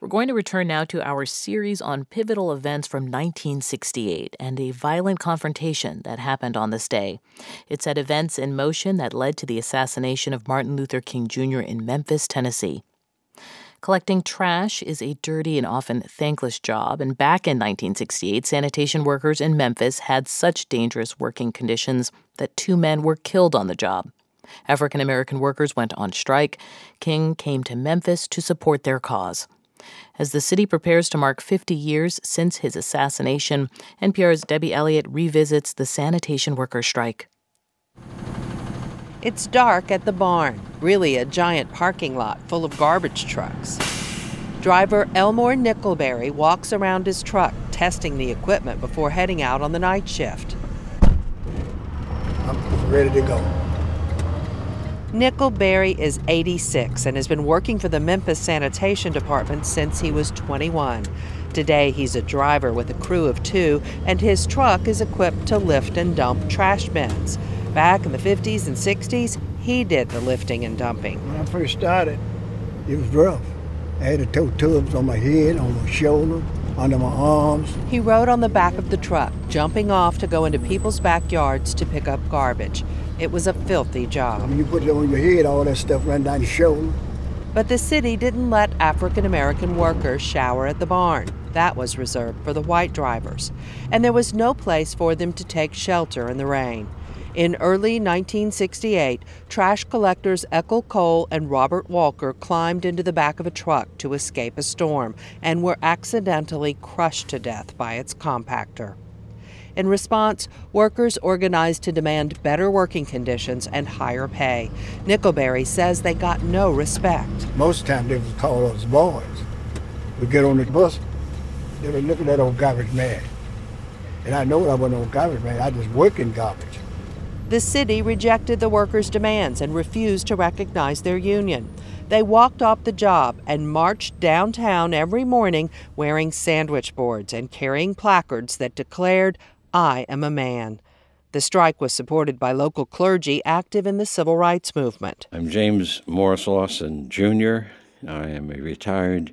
We're going to return now to our series on pivotal events from 1968 and a violent confrontation that happened on this day. It set events in motion that led to the assassination of Martin Luther King Jr. in Memphis, Tennessee. Collecting trash is a dirty and often thankless job, and back in 1968, sanitation workers in Memphis had such dangerous working conditions that 2 men were killed on the job. African-American workers went on strike. King came to Memphis to support their cause. As the city prepares to mark 50 years since his assassination, NPR's Debbie Elliott revisits the sanitation worker strike. It's dark at the barn, really a giant parking lot full of garbage trucks. Driver Elmore Nickelberry walks around his truck, testing the equipment before heading out on the night shift. I'm ready to go. Nickelberry is 86 and has been working for the Memphis Sanitation Department since he was 21. Today, he's a driver with a crew of 2, and his truck is equipped to lift and dump trash bins. Back in the 50s and 60s, he did the lifting and dumping. When I first started, it was rough. I had to tow tubs on my head, on my shoulder, under my arms. He rode on the back of the truck, jumping off to go into people's backyards to pick up garbage. It was a filthy job. When you put it on your head, all that stuff ran down your shoulder. But the city didn't let African-American workers shower at the barn. That was reserved for the white drivers. And there was no place for them to take shelter in the rain. In early 1968, trash collectors Eckel Cole and Robert Walker climbed into the back of a truck to escape a storm and were accidentally crushed to death by its compactor. In response, workers organized to demand better working conditions and higher pay. Nickelberry says they got no respect. Most of the time they would call us boys. We get on the bus, they would look at that old garbage man. And I know I wasn't no garbage man, I just work in garbage. The city rejected the workers' demands and refused to recognize their union. They walked off the job and marched downtown every morning wearing sandwich boards and carrying placards that declared, "I am a man." The strike was supported by local clergy active in the civil rights movement. I'm James Morris Lawson, Jr. I am a retired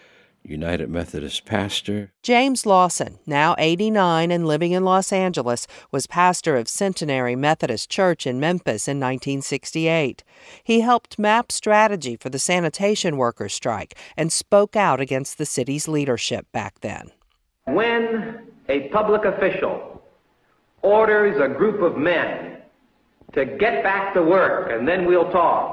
United Methodist pastor. James Lawson, now 89 and living in Los Angeles, was pastor of Centenary Methodist Church in Memphis in 1968. He helped map strategy for the sanitation workers' strike and spoke out against the city's leadership back then. When a public official orders a group of men to get back to work and then we'll talk,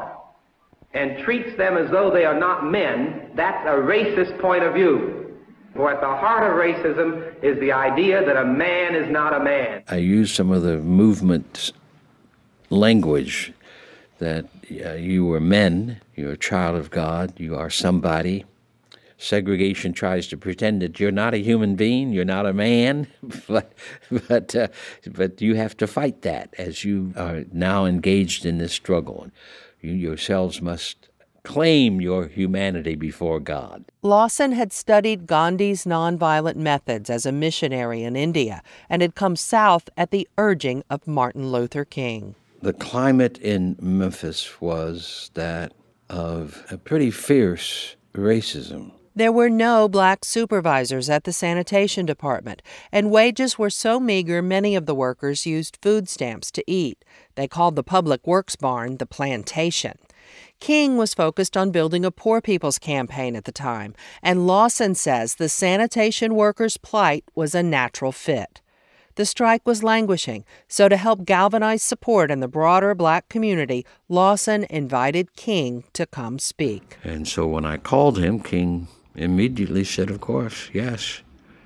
and treats them as though they are not men, that's a racist point of view. For at the heart of racism is the idea that a man is not a man. I use some of the movement language that you are men, you're a child of God, you are somebody. Segregation tries to pretend that you're not a human being, you're not a man, but you have to fight that as you are now engaged in this struggle. You yourselves must claim your humanity before God. Lawson had studied Gandhi's nonviolent methods as a missionary in India and had come south at the urging of Martin Luther King. The climate in Memphis was that of a pretty fierce racism. There were no black supervisors at the sanitation department, and wages were so meager many of the workers used food stamps to eat. They called the public works barn the plantation. King was focused on building a poor people's campaign at the time, and Lawson says the sanitation workers' plight was a natural fit. The strike was languishing, so to help galvanize support in the broader black community, Lawson invited King to come speak. And so when I called him, King immediately said, of course, yes.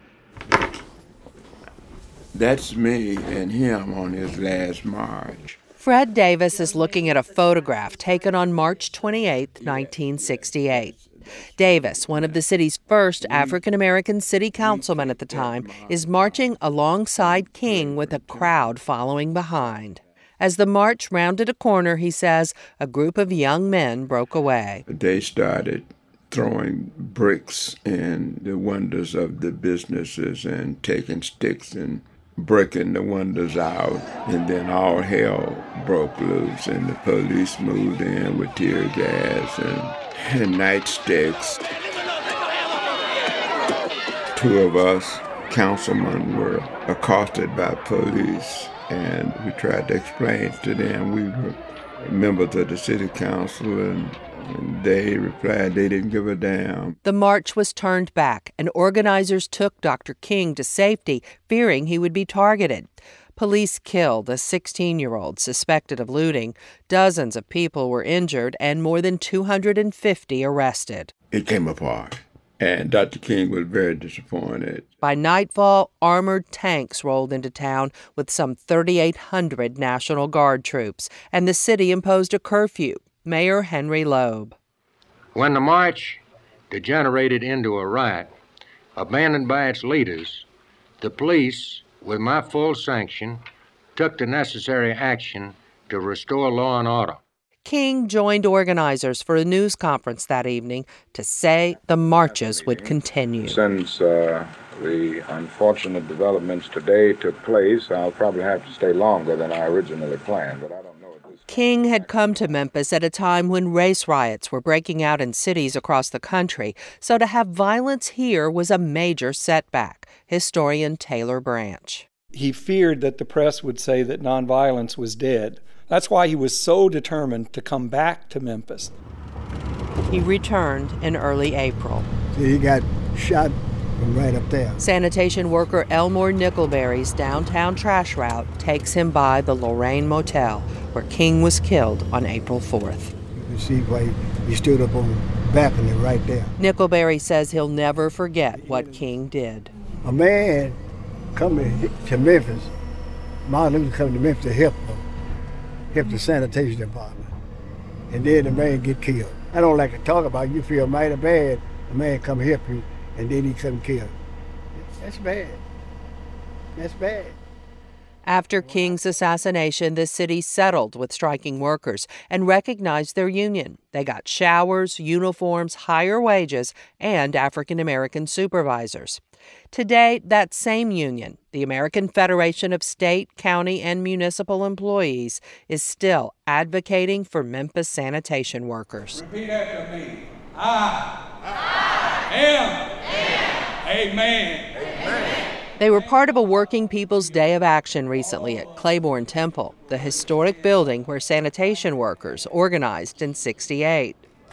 That's me and him on his last march. Fred Davis is looking at a photograph taken on March 28, 1968. Davis, one of the city's first African-American city councilmen at the time, is marching alongside King with a crowd following behind. As the march rounded a corner, he says, a group of young men broke away. They started throwing bricks in the windows of the businesses and taking sticks and breaking the windows out. And then all hell broke loose and the police moved in with tear gas and nightsticks. two of us councilmen were accosted by police, and we tried to explain to them we were members of the city council, and they replied they didn't give a damn. The march was turned back, and organizers took Dr. King to safety, fearing he would be targeted. Police killed a 16-year-old suspected of looting. Dozens of people were injured and more than 250 arrested. It came apart, and Dr. King was very disappointed. By nightfall, armored tanks rolled into town with some 3,800 National Guard troops, and the city imposed a curfew. Mayor Henry Loeb. When the march degenerated into a riot, abandoned by its leaders, the police, with my full sanction, took the necessary action to restore law and order. King joined organizers for a news conference that evening to say the marches would continue. Since the unfortunate developments today took place, I'll probably have to stay longer than I originally planned, but I don't know. King had come to Memphis at a time when race riots were breaking out in cities across the country, so to have violence here was a major setback. Historian Taylor Branch. He feared that the press would say that nonviolence was dead. That's why he was so determined to come back to Memphis. He returned in early April. He got shot from right up there. Sanitation worker Elmore Nickelberry's downtown trash route takes him by the Lorraine Motel, where King was killed on April 4th. You can see why he stood up on the balcony right there. Nickelberry says he'll never forget what King did. A man coming to Memphis, Martin Luther coming to Memphis to help the sanitation department, and then the man get killed. I don't like to talk about it. You feel mighty bad, a man come help you, and then he come killed. That's bad. That's bad. After King's assassination, the city settled with striking workers and recognized their union. They got showers, uniforms, higher wages, and African-American supervisors. Today, that same union, the American Federation of State, County, and Municipal Employees, is still advocating for Memphis sanitation workers. Repeat after me. I am. Amen. Amen. They were part of a Working People's Day of Action recently at Claiborne Temple, the historic building where sanitation workers organized in '68.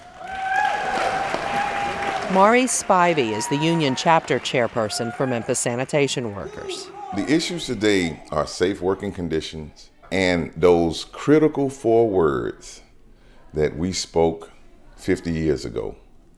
Maurice Spivey is the union chapter chairperson for Memphis sanitation workers. The issues today are safe working conditions and those critical 4 words that we spoke 50 years ago.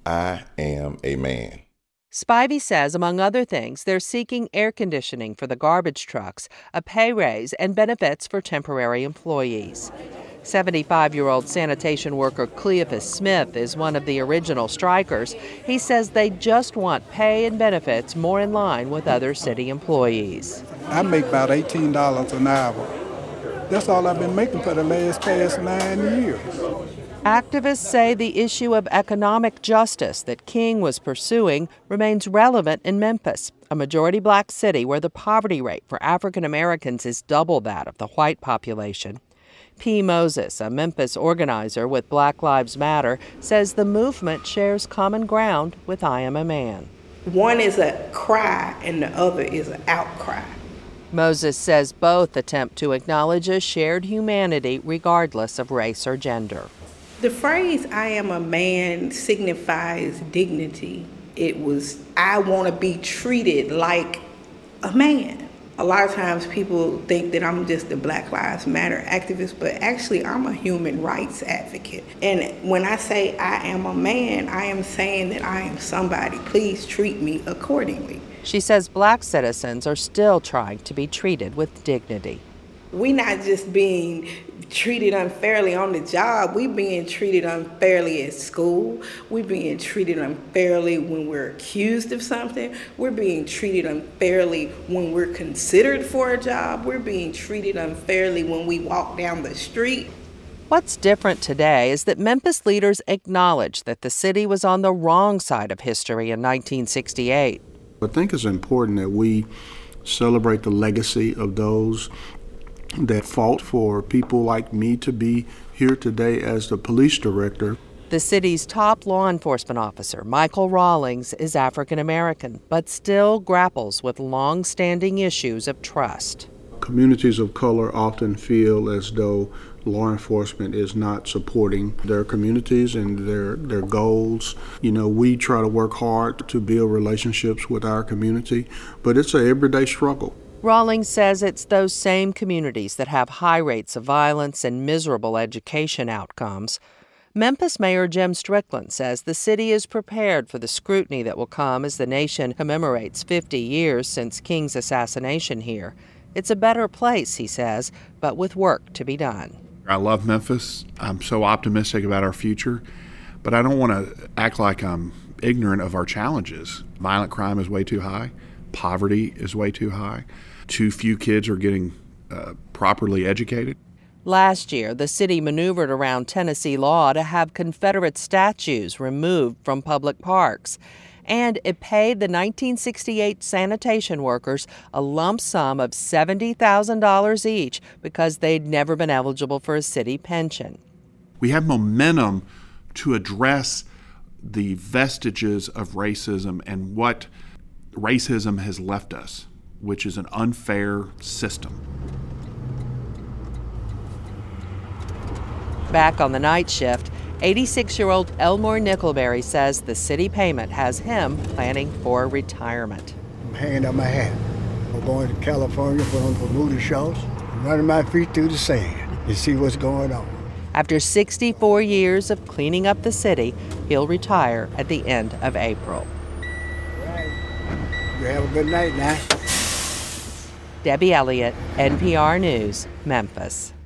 I am a man. Spivey says, among other things, they're seeking air conditioning for the garbage trucks, a pay raise, and benefits for temporary employees. 75-year-old sanitation worker Cleophas Smith is one of the original strikers. He says they just want pay and benefits more in line with other city employees. I make about $18 an hour. That's all I've been making for the past 9 years. Activists say the issue of economic justice that King was pursuing remains relevant in Memphis, a majority black city where the poverty rate for African Americans is double that of the white population. P. Moses, a Memphis organizer with Black Lives Matter, says the movement shares common ground with I Am a Man. One is a cry and the other is an outcry. Moses says both attempt to acknowledge a shared humanity regardless of race or gender. The phrase, I am a man, signifies dignity. It was, I want to be treated like a man. A lot of times people think that I'm just a Black Lives Matter activist, but actually I'm a human rights advocate. And when I say I am a man, I am saying that I am somebody. Please treat me accordingly. She says black citizens are still trying to be treated with dignity. We're not just being treated unfairly on the job. We're being treated unfairly at school. We're being treated unfairly when we're accused of something. We're being treated unfairly when we're considered for a job. We're being treated unfairly when we walk down the street. What's different today is that Memphis leaders acknowledge that the city was on the wrong side of history in 1968. I think it's important that we celebrate the legacy of those that fought for people like me to be here today as the police director. The city's top law enforcement officer, Michael Rawlings, is African American, but still grapples with long-standing issues of trust. Communities of color often feel as though law enforcement is not supporting their communities and their goals. You know, we try to work hard to build relationships with our community, but it's an everyday struggle. Rawlings says it's those same communities that have high rates of violence and miserable education outcomes. Memphis Mayor Jim Strickland says the city is prepared for the scrutiny that will come as the nation commemorates 50 years since King's assassination here. It's a better place, he says, but with work to be done. I love Memphis. I'm so optimistic about our future, but I don't want to act like I'm ignorant of our challenges. Violent crime is way too high. Poverty is way too high. Too few kids are getting properly educated. Last year, the city maneuvered around Tennessee law to have Confederate statues removed from public parks. And it paid the 1968 sanitation workers a lump sum of $70,000 each because they'd never been eligible for a city pension. We have momentum to address the vestiges of racism and what racism has left us, which is an unfair system. Back on the night shift, 86-year-old Elmore Nickelberry says the city payment has him planning for retirement. I'm hanging up my hat. I'm going to California, put on Bermuda shorts, and running my feet through the sand and see what's going on. After 64 years of cleaning up the city, he'll retire at the end of April. All right. You have a good night now. Debbie Elliott, NPR News, Memphis.